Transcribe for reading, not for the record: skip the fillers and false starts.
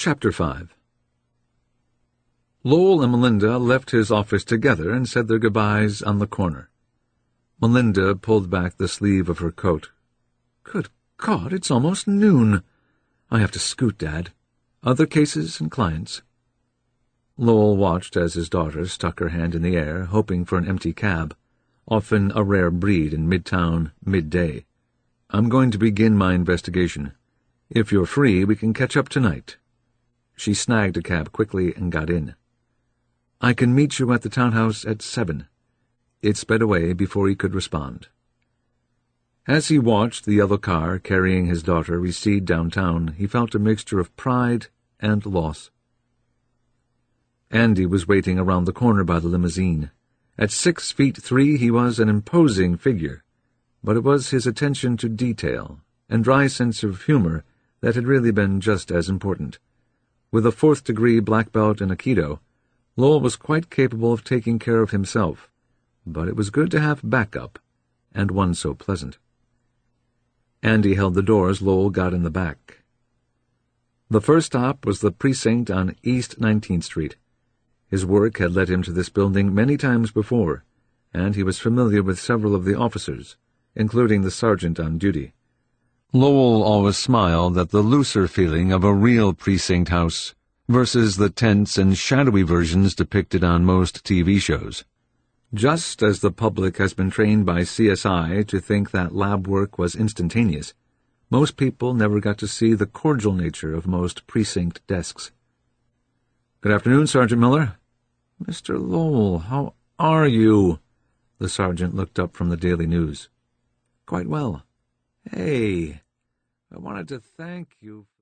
Chapter 5. Lowell and Melinda left his office together and said their goodbyes on the corner. Melinda pulled back the sleeve of her coat. "Good God, it's almost noon. I have to scoot, Dad. Other cases and clients." Lowell watched as his daughter stuck her hand in the air, hoping for an empty cab, often a rare breed in Midtown, midday. "I'm going to begin my investigation. If you're free, we can catch up tonight." She snagged a cab quickly and got in. "I can meet you at the townhouse at 7. It sped away before he could respond. As he watched the yellow car carrying his daughter recede downtown, he felt a mixture of pride and loss. Andy was waiting around the corner by the limousine. At 6'3" he was an imposing figure, but it was his attention to detail and dry sense of humor that had really been just as important. With a 4th-degree black belt in Aikido, Lowell was quite capable of taking care of himself, but it was good to have backup, and one so pleasant. Andy held the door as Lowell got in the back. The first stop was the precinct on East 19th Street. His work had led him to this building many times before, and he was familiar with several of the officers, including the sergeant on duty. Lowell always smiled at the looser feeling of a real precinct house versus the tense and shadowy versions depicted on most TV shows. Just as the public has been trained by CSI to think that lab work was instantaneous, most people never got to see the cordial nature of most precinct desks. "Good afternoon, Sergeant Miller." "Mr. Lowell, how are you?" The sergeant looked up from the Daily News. "Quite well." "Hey, I wanted to thank you."